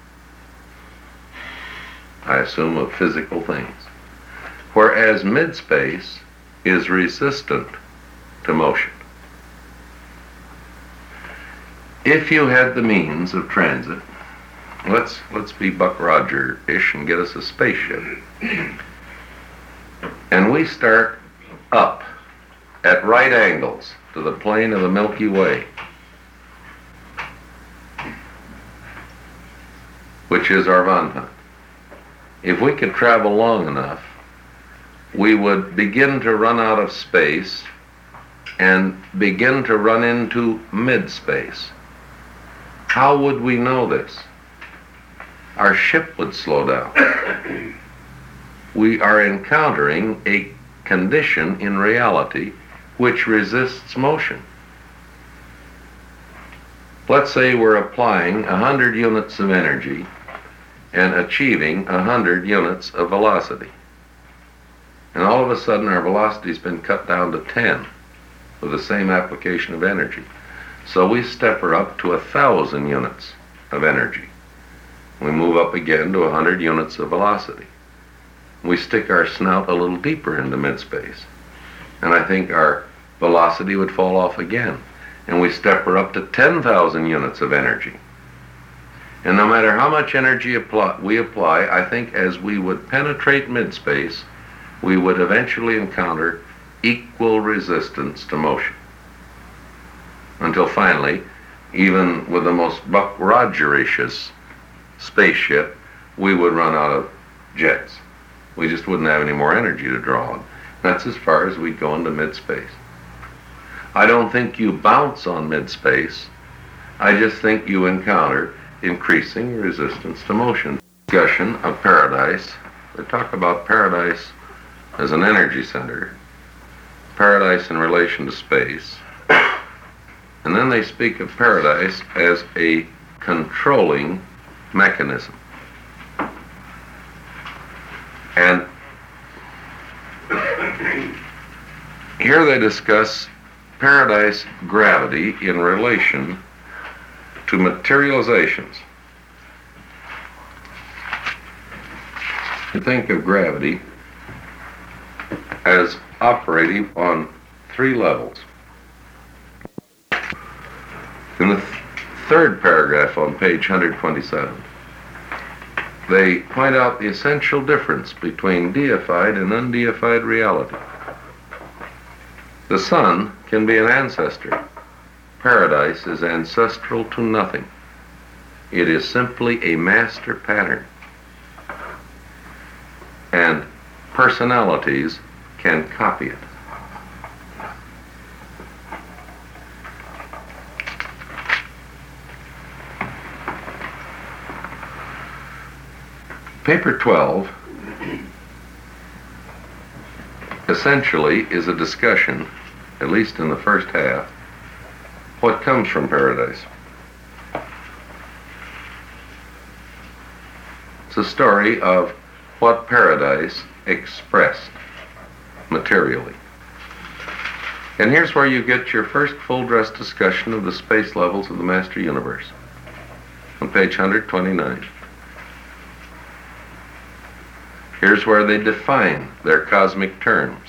I assume of physical things. Whereas midspace is resistant to motion. If you had the means of transit, let's be Buck Roger-ish and get us a spaceship. And we start up at right angles to the plane of the Milky Way, which is our Vantan. If we could travel long enough, we would begin to run out of space and begin to run into mid-space. How would we know this? Our ship would slow down. We are encountering a condition in reality which resists motion. Let's say we're applying 100 units of energy and achieving 100 units of velocity. And all of a sudden our velocity's been cut down to 10 with the same application of energy. So we step her up to 1,000 units of energy. We move up again to 100 units of velocity. We stick our snout a little deeper into midspace. And I think our velocity would fall off again. And we step her up to 10,000 units of energy. And no matter how much energy we apply, I think as we would penetrate midspace, we would eventually encounter equal resistance to motion. Until finally, even with the most Buck Roger-ish spaceship, we would run out of jets. We just wouldn't have any more energy to draw on. That's as far as we'd go into midspace. I don't think you bounce on midspace. I just think you encounter increasing resistance to motion. Discussion of paradise. They talk about paradise as an energy center, paradise in relation to space, and then they speak of paradise as a controlling mechanism. And here they discuss paradise gravity in relation to materializations. You think of gravity as operating on 3 levels. In the third paragraph on page 127, they point out the essential difference between deified and undeified reality. The sun can be an ancestor. Paradise is ancestral to nothing. It is simply a master pattern. And personalities can copy it. Paper 12 essentially is a discussion, at least in the first half, what comes from paradise. It's a story of what paradise expressed materially. And here's where you get your first full-dress discussion of the space levels of the Master Universe, on page 129. Here's where they define their cosmic terms.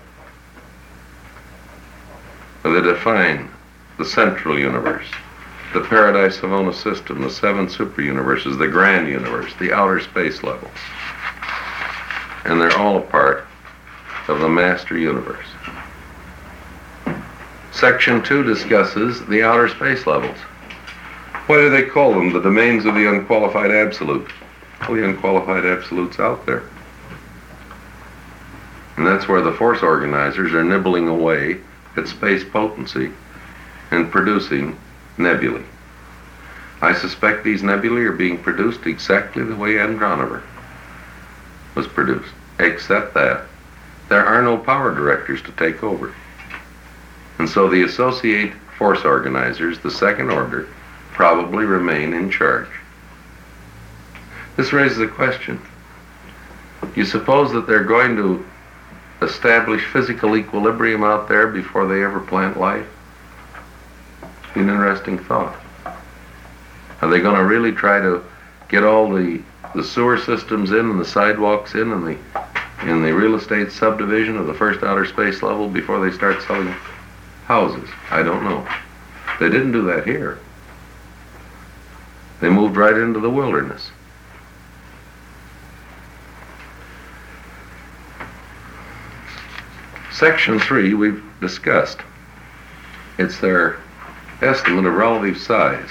They define the central universe, the paradise Savona system, the 7 super-universes, the grand universe, the outer space levels. And they're all a part of the Master Universe. Section 2 discusses the outer space levels. Why do they call them the domains of the unqualified absolute? Well, the unqualified absolute's out there. And that's where the force organizers are nibbling away at space potency and producing nebulae. I suspect these nebulae are being produced exactly the way Andronover was produced, except that there are no power directors to take over. And so the associate force organizers, the second order, probably remain in charge. This raises a question. You suppose that they're going to establish physical equilibrium out there before they ever plant life? An interesting thought. Are they going to really try to get all the sewer systems in and the sidewalks in the real estate subdivision of the first outer space level before they start selling houses? I don't know. They didn't do that here. They moved right into the wilderness. Section 3 we've discussed. It's their estimate of relative size.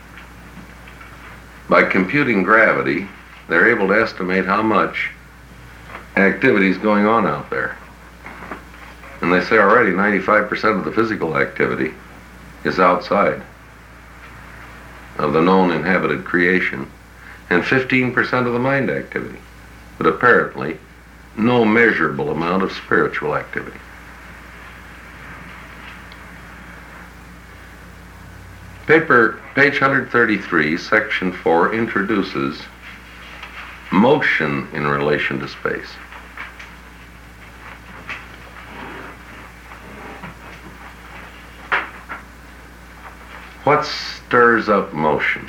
By computing gravity, they're able to estimate how much activity is going on out there. And they say already 95% of the physical activity is outside of the known inhabited creation, and 15% of the mind activity, but apparently no measurable amount of spiritual activity. Page 133, section 4, introduces motion in relation to space. What stirs up motion?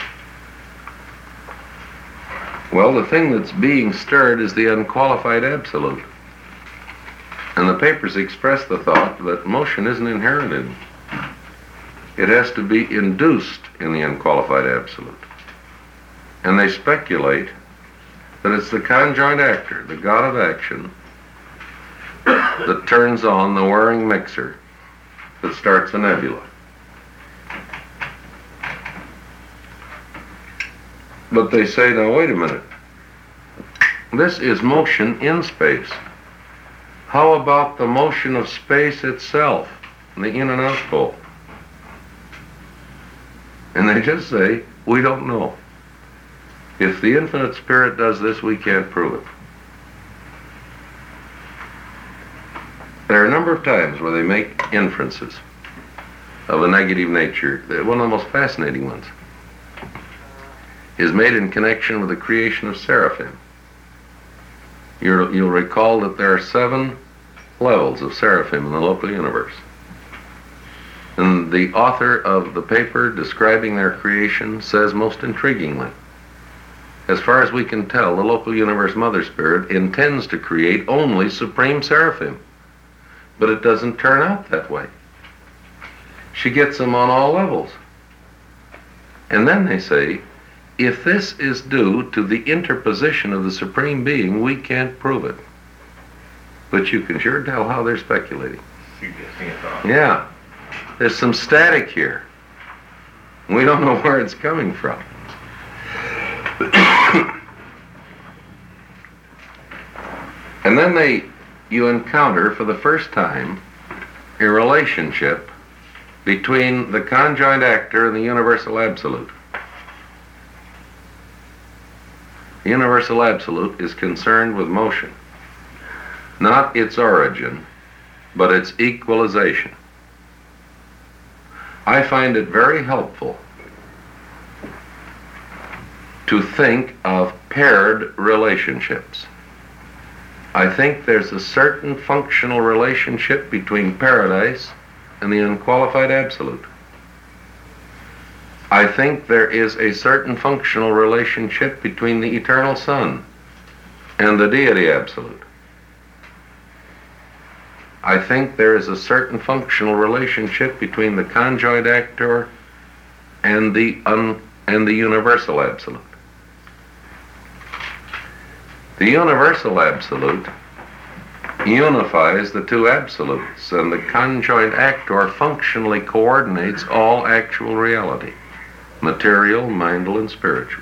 Well, the thing that's being stirred is the unqualified absolute. And the papers express the thought that motion isn't inherited. It has to be induced in the unqualified absolute. And they speculate that it's the conjoint actor, the god of action, that turns on the whirring mixer that starts a nebula. But they say, now wait a minute. This is motion in space. How about the motion of space itself, the in and out pole? And they just say, we don't know. If the infinite spirit does this, we can't prove it. number of times where they make inferences of a negative nature. One of the most fascinating ones is made in connection with the creation of seraphim. You'll recall that there are 7 levels of seraphim in the local universe. And the author of the paper describing their creation says most intriguingly, as far as we can tell, the local universe Mother Spirit intends to create only supreme seraphim. But it doesn't turn out that way. She gets them on all levels. And then they say, if this is due to the interposition of the Supreme Being, we can't prove it. But you can sure tell how they're speculating. Yeah. There's some static here. We don't know where it's coming from. And then you encounter for the first time a relationship between the conjoint actor and the universal absolute. The universal absolute is concerned with motion, not its origin, but its equalization. I find it very helpful to think of paired relationships. I think there's a certain functional relationship between paradise and the unqualified absolute. I think there is a certain functional relationship between the eternal Son and the deity absolute. I think there is a certain functional relationship between the conjoint actor and the universal absolute. The universal absolute unifies the two absolutes, and the conjoint actor functionally coordinates all actual reality, material, mindful, and spiritual.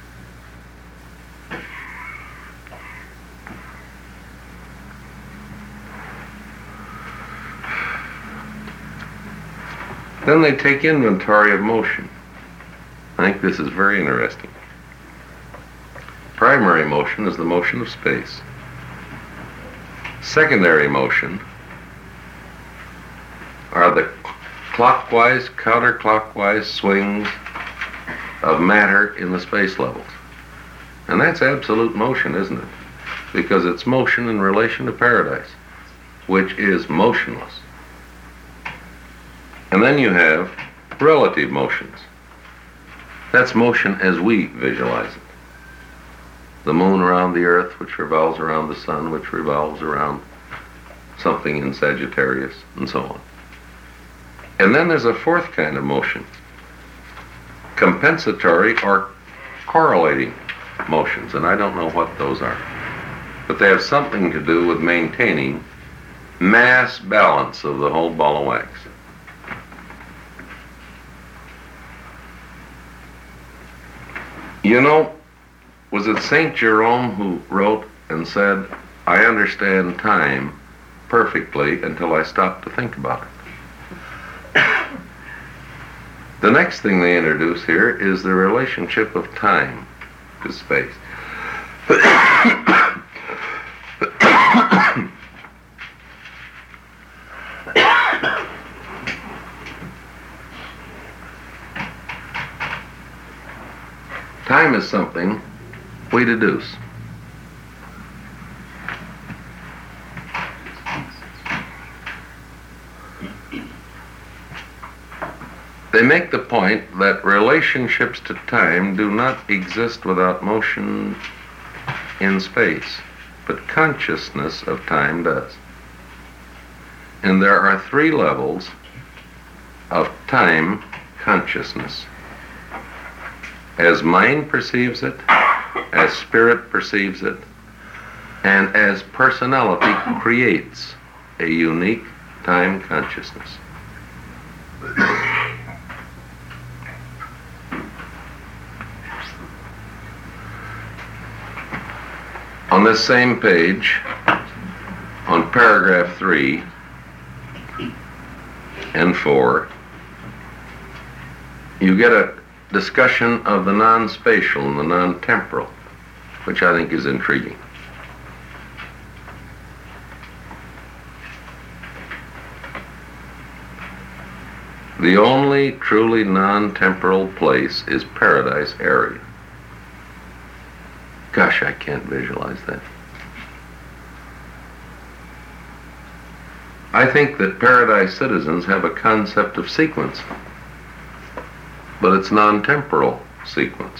Then they take inventory of motion. I think this is very interesting. Primary motion is the motion of space. Secondary motion are the clockwise, counterclockwise swings of matter in the space levels. And that's absolute motion, isn't it? Because it's motion in relation to paradise, which is motionless. And then you have relative motions. That's motion as we visualize it. The moon around the earth, which revolves around the sun, which revolves around something in Sagittarius, and so on. And then there's a fourth kind of motion, compensatory or correlating motions, and I don't know what those are. But they have something to do with maintaining mass balance of the whole ball of wax. You know, was it St. Jerome who wrote and said, I understand time perfectly until I stop to think about it? The next thing they introduce here is the relationship of time to space. Time is something we deduce. They make the point that relationships to time do not exist without motion in space, but consciousness of time does. And there are 3 levels of time consciousness. As mind perceives it, as spirit perceives it, and as personality creates a unique time consciousness. On this same page, on paragraph 3 and 4, you get a discussion of the non-spatial and the non-temporal, which I think is intriguing. The only truly non-temporal place is paradise area. Gosh, I can't visualize that. I think that paradise citizens have a concept of sequence, but it's non-temporal sequence.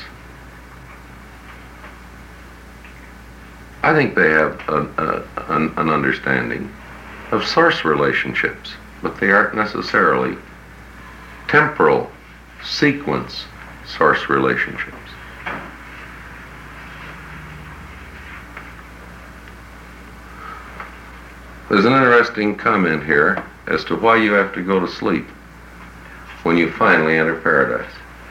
I think they have an understanding of source relationships, but they aren't necessarily temporal sequence source relationships. There's an interesting comment here as to why you have to go to sleep when you finally enter paradise.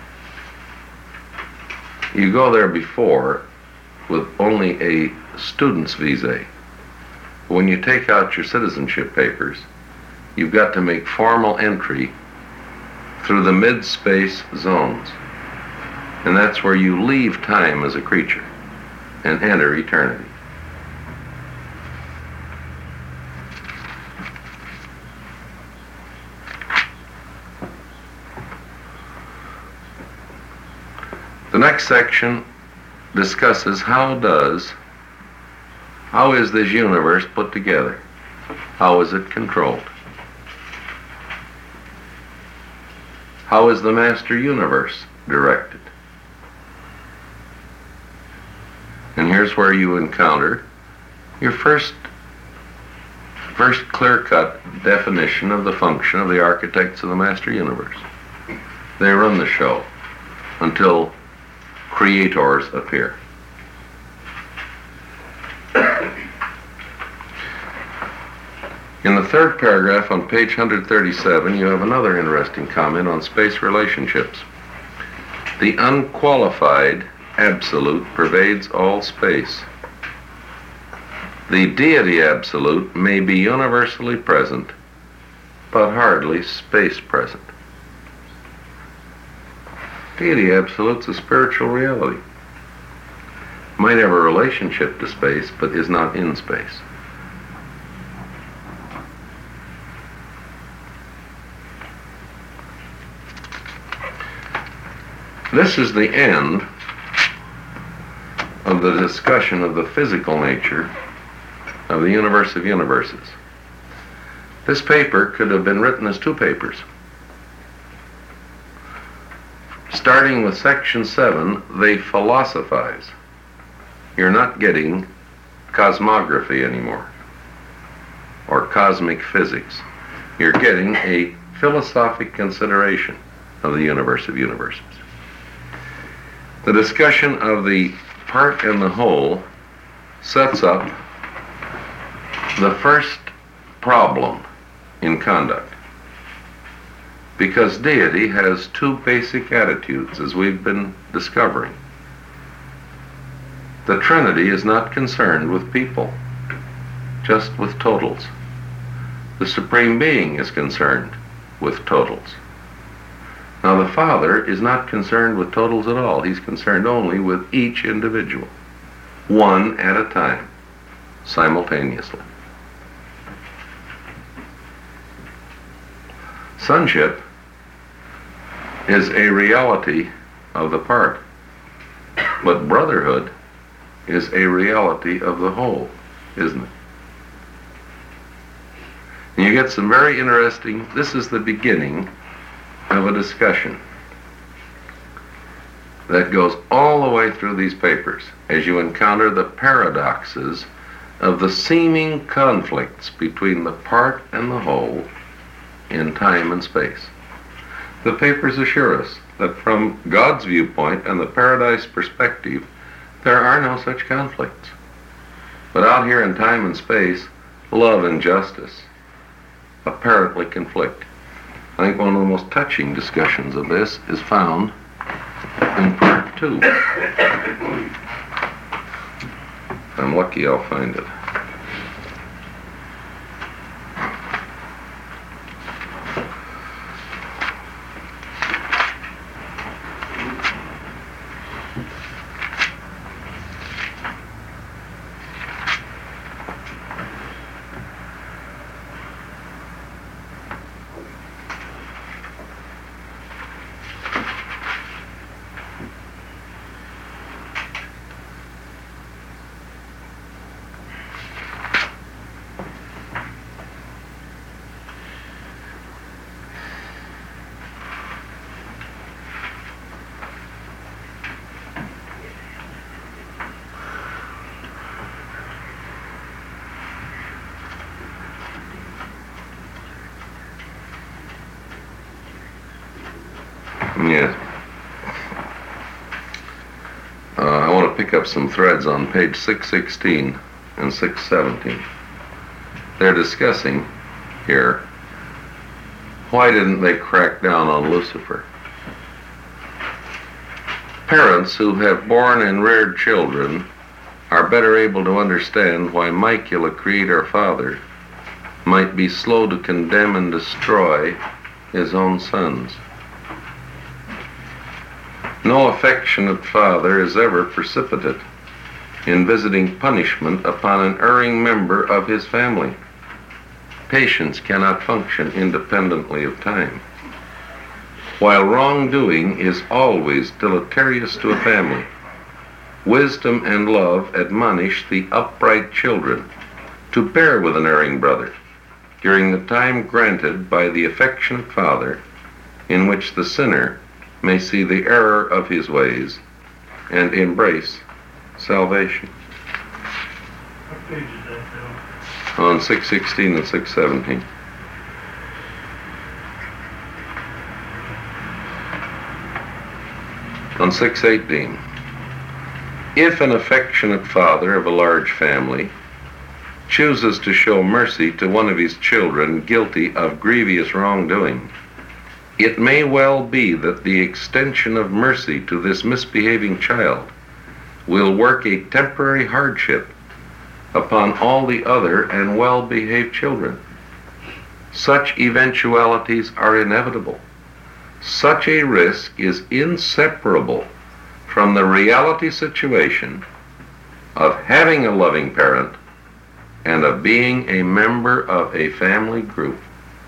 You go there before with only a student's visa. When you take out your citizenship papers, you've got to make formal entry through the mid-space zones. And that's where you leave time as a creature and enter eternity. The next section discusses how is this universe put together? How is it controlled? How is the master universe directed? And here's where you encounter your first clear-cut definition of the function of the architects of the master universe. They run the show until creators appear. In the third paragraph on page 137, you have another interesting comment on space relationships. The unqualified absolute pervades all space. The deity absolute may be universally present, but hardly space present. Deity absolute's a spiritual reality. Might have a relationship to space, but is not in space. This is the end of the discussion of the physical nature of the universe of universes. This paper could have been written as two papers. Starting with section 7, they philosophize. You're not getting cosmography anymore, or cosmic physics. You're getting a philosophic consideration of the universe of universes. The discussion of the part and the whole sets up the first problem in conduct. Because deity has two basic attitudes, as we've been discovering. The Trinity is not concerned with people, just with totals. The Supreme Being is concerned with totals. Now the Father is not concerned with totals at all. He's concerned only with each individual, one at a time, simultaneously. Sonship is a reality of the part, but brotherhood is a reality of the whole, isn't it? And you get some very interesting, this is the beginning of a discussion that goes all the way through these papers as you encounter the paradoxes of the seeming conflicts between the part and the whole in time and space. The papers assure us that from God's viewpoint and the paradise perspective, there are no such conflicts. But out here in time and space, love and justice apparently conflict. I think one of the most touching discussions of this is found in part 2. If I'm lucky, I'll find it. Yes. I want to pick up some threads on page 616 and 617. They're discussing here, why didn't they crack down on Lucifer? Parents who have born and reared children are better able to understand why Michael, a creator father, might be slow to condemn and destroy his own sons. No affectionate father is ever precipitate in visiting punishment upon an erring member of his family. Patience cannot function independently of time. While wrongdoing is always deleterious to a family, wisdom and love admonish the upright children to bear with an erring brother during the time granted by the affectionate father, in which the sinner may see the error of his ways and embrace salvation. What page is that, Bill? On 616 and 617. On 618. If an affectionate father of a large family chooses to show mercy to one of his children guilty of grievous wrongdoing, it may well be that the extension of mercy to this misbehaving child will work a temporary hardship upon all the other and well-behaved children. Such eventualities are inevitable. Such a risk is inseparable from the reality situation of having a loving parent and of being a member of a family group.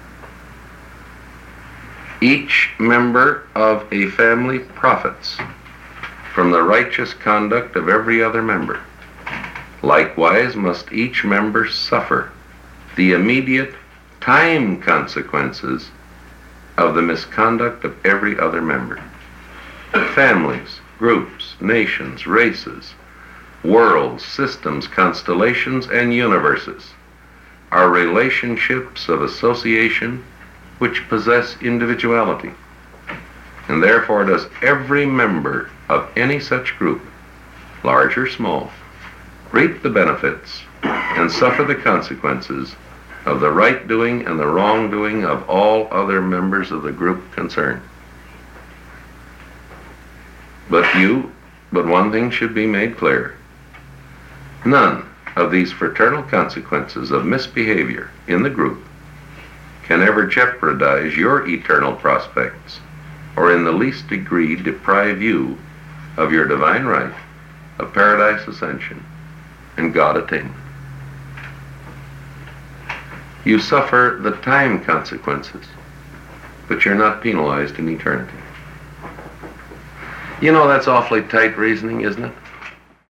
Each member of a family profits from the righteous conduct of every other member. Likewise must each member suffer the immediate time consequences of the misconduct of every other member. Families, groups, nations, races, worlds, systems, constellations, and universes are relationships of association which possess individuality, and therefore does every member of any such group, large or small, reap the benefits and suffer the consequences of the right doing and the wrongdoing of all other members of the group concerned. But one thing should be made clear. None of these fraternal consequences of misbehavior in the group can ever jeopardize your eternal prospects or in the least degree deprive you of your divine right of paradise ascension and God attainment. You suffer the time consequences, but you're not penalized in eternity. You know, that's awfully tight reasoning, isn't it?